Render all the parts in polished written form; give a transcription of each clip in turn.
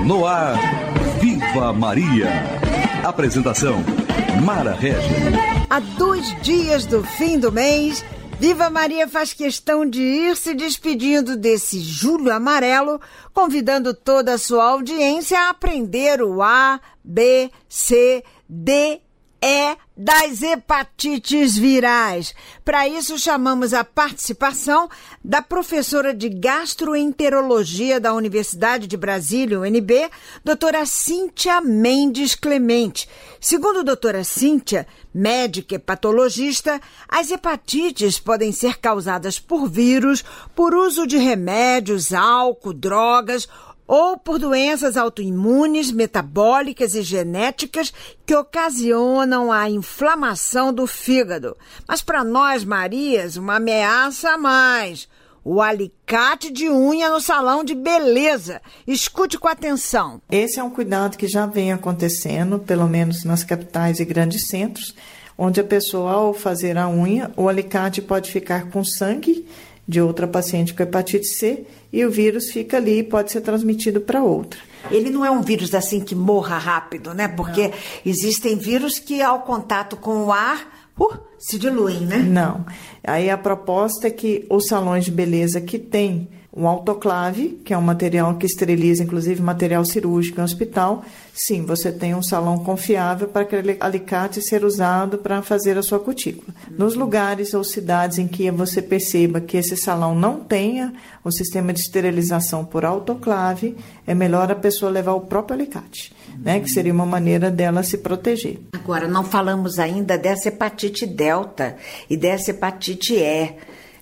No ar, Viva Maria. Apresentação, Mara Regis. Há 2 dias do fim do mês, Viva Maria faz questão de ir se despedindo desse Julho Amarelo, convidando toda a sua audiência a aprender o A, B, C, D, E das hepatites virais. Para isso, chamamos a participação da professora de gastroenterologia da Universidade de Brasília, UNB, doutora Cíntia Mendes Clemente. Segundo a doutora Cíntia, médica e patologista, as hepatites podem ser causadas por vírus, por uso de remédios, álcool, drogas ou por doenças autoimunes, metabólicas e genéticas que ocasionam a inflamação do fígado. Mas para nós, Marias, uma ameaça a mais: o alicate de unha no salão de beleza. Escute com atenção. Esse é um cuidado que já vem acontecendo, pelo menos nas capitais e grandes centros, onde a pessoa, ao fazer a unha, o alicate pode ficar com sangue de outra paciente com hepatite C e o vírus fica ali e pode ser transmitido para outra. Ele não é um vírus assim que morra rápido, né? Porque existem vírus que ao contato com o ar se diluem, né? Não. Aí a proposta é que os salões de beleza que têm um autoclave, que é um material que esteriliza, inclusive material cirúrgico em hospital, sim, você tem um salão confiável para aquele alicate ser usado para fazer a sua cutícula. Nos lugares ou cidades em que você perceba que esse salão não tenha o sistema de esterilização por autoclave, é melhor a pessoa levar o próprio alicate, né, que seria uma maneira dela se proteger. Agora, não falamos ainda dessa hepatite delta e dessa hepatite E.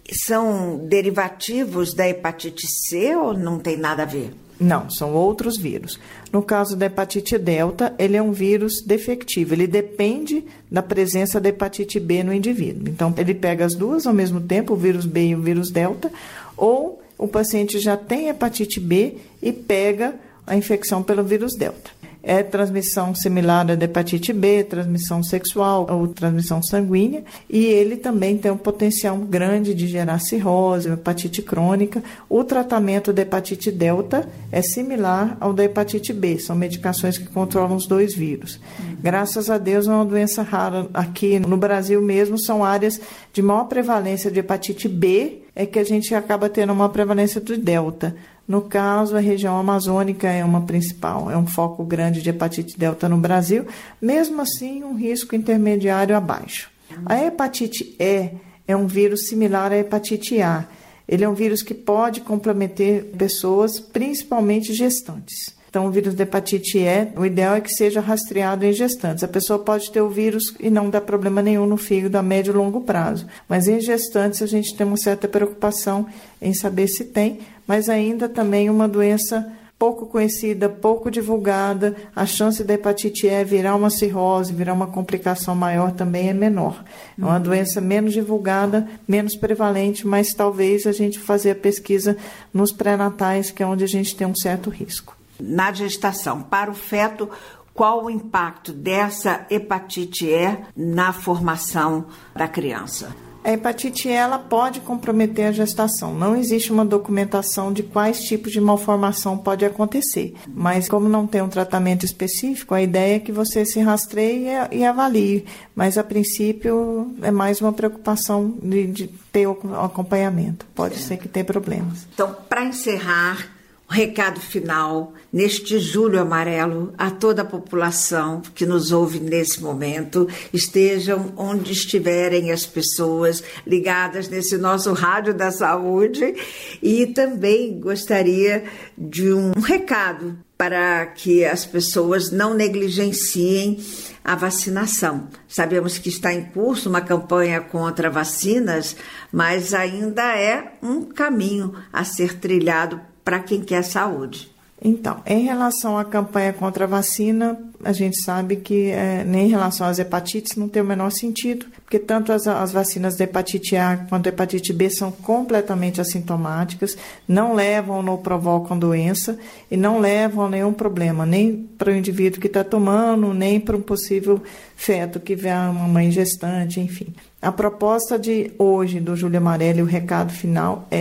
São derivativos da hepatite C ou não tem nada a ver? Não, são outros vírus. No caso da hepatite delta, ele é um vírus defectivo. Ele depende da presença da hepatite B no indivíduo. Então, ele pega as duas ao mesmo tempo, o vírus B e o vírus delta, ou o paciente já tem hepatite B e pega a infecção pelo vírus delta. É transmissão similar à da hepatite B, transmissão sexual ou transmissão sanguínea, e ele também tem um potencial grande de gerar cirrose, hepatite crônica. O tratamento da hepatite delta é similar ao da hepatite B, são medicações que controlam os dois vírus. Graças a Deus é uma doença rara. Aqui no Brasil mesmo são áreas de maior prevalência de hepatite B, é que a gente acaba tendo uma prevalência do delta. No caso, a região amazônica é uma principal, é um foco grande de hepatite delta no Brasil, mesmo assim um risco intermediário abaixo. A hepatite E é um vírus similar à hepatite A. Ele é um vírus que pode comprometer pessoas, principalmente gestantes. Então, o vírus da hepatite E, o ideal é que seja rastreado em gestantes. A pessoa pode ter o vírus e não dar problema nenhum no fígado a médio e longo prazo. Mas em gestantes a gente tem uma certa preocupação em saber se tem, mas ainda também uma doença pouco conhecida, pouco divulgada. A chance da hepatite E virar uma cirrose, virar uma complicação maior também é menor. É uma doença menos divulgada, menos prevalente, mas talvez a gente fazer a pesquisa nos pré-natais, que é onde a gente tem um certo risco. Na gestação, para o feto, qual o impacto dessa hepatite E na formação da criança? A hepatite E ela pode comprometer a gestação. Não existe uma documentação de quais tipos de malformação pode acontecer. Mas como não tem um tratamento específico, a ideia é que você se rastreie e avalie. Mas a princípio é mais uma preocupação de ter o acompanhamento. Pode ser que tenha problemas. Então, para encerrar, recado final, neste Julho Amarelo, a toda a população que nos ouve nesse momento, estejam onde estiverem as pessoas ligadas nesse nosso Rádio da Saúde, e também gostaria de um recado para que as pessoas não negligenciem a vacinação. Sabemos que está em curso uma campanha contra vacinas, mas ainda é um caminho a ser trilhado para quem quer saúde. Então, em relação à campanha contra a vacina, a gente sabe que nem em relação às hepatites não tem o menor sentido, porque tanto as vacinas da hepatite A quanto a hepatite B são completamente assintomáticas, não levam ou provocam doença e não levam a nenhum problema, nem para o indivíduo que está tomando, nem para um possível feto que vê uma mãe gestante, enfim. A proposta de hoje do Julho Amarelo e o recado final é: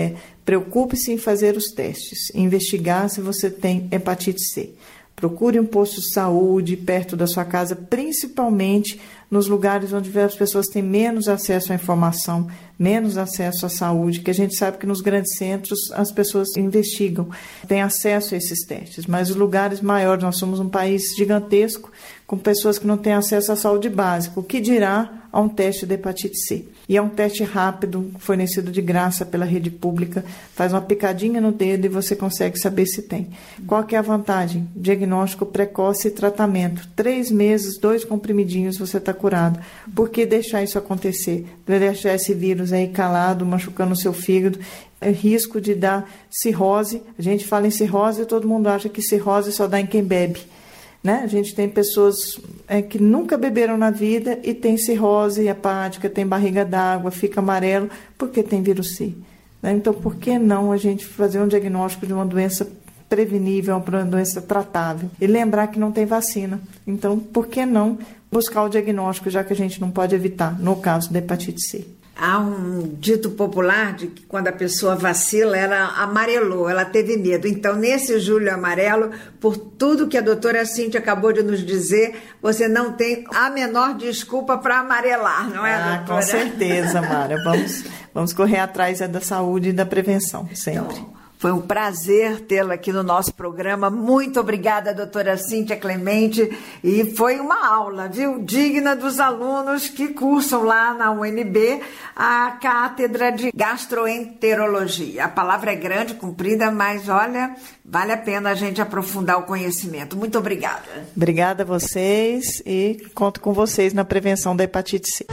Preocupe-se em fazer os testes, investigar se você tem hepatite C. Procure um posto de saúde perto da sua casa, principalmente nos lugares onde as pessoas têm menos acesso à informação, menos acesso à saúde, que a gente sabe que nos grandes centros as pessoas investigam, têm acesso a esses testes, mas os lugares maiores, nós somos um país gigantesco, com pessoas que não têm acesso à saúde básica, o que dirá a um teste de hepatite C. E é um teste rápido, fornecido de graça pela rede pública, faz uma picadinha no dedo e você consegue saber se tem. Qual que é a vantagem? Diagnóstico precoce e tratamento. 3 meses, 2 comprimidinhos, você está curado. Por que deixar isso acontecer? Deixar esse vírus aí calado, machucando o seu fígado, é risco de dar cirrose. A gente fala em cirrose e todo mundo acha que cirrose só dá em quem bebe. Né? A gente tem pessoas que nunca beberam na vida e tem cirrose hepática, tem barriga d'água, fica amarelo, porque tem vírus C. Né? Então, por que não a gente fazer um diagnóstico de uma doença prevenível, uma doença tratável? E lembrar que não tem vacina. Então, por que não buscar o diagnóstico, já que a gente não pode evitar, no caso da hepatite C? Há um dito popular de que quando a pessoa vacila, ela amarelou, ela teve medo. Então, nesse Julho Amarelo, por tudo que a doutora Cíntia acabou de nos dizer, você não tem a menor desculpa para amarelar, não é, doutora? Com certeza, Mara. Vamos correr atrás da saúde e da prevenção, sempre. Então, foi um prazer tê-la aqui no nosso programa. Muito obrigada, doutora Cíntia Clemente. E foi uma aula, viu? Digna dos alunos que cursam lá na UNB a cátedra de gastroenterologia. A palavra é grande, comprida, mas olha, vale a pena a gente aprofundar o conhecimento. Muito obrigada. Obrigada a vocês e conto com vocês na prevenção da hepatite C.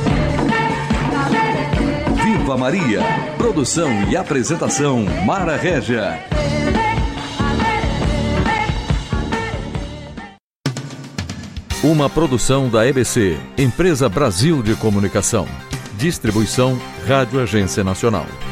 Viva Maria! Produção e apresentação Mara Régia. Uma produção da EBC, Empresa Brasil de Comunicação. Distribuição Rádio Agência Nacional.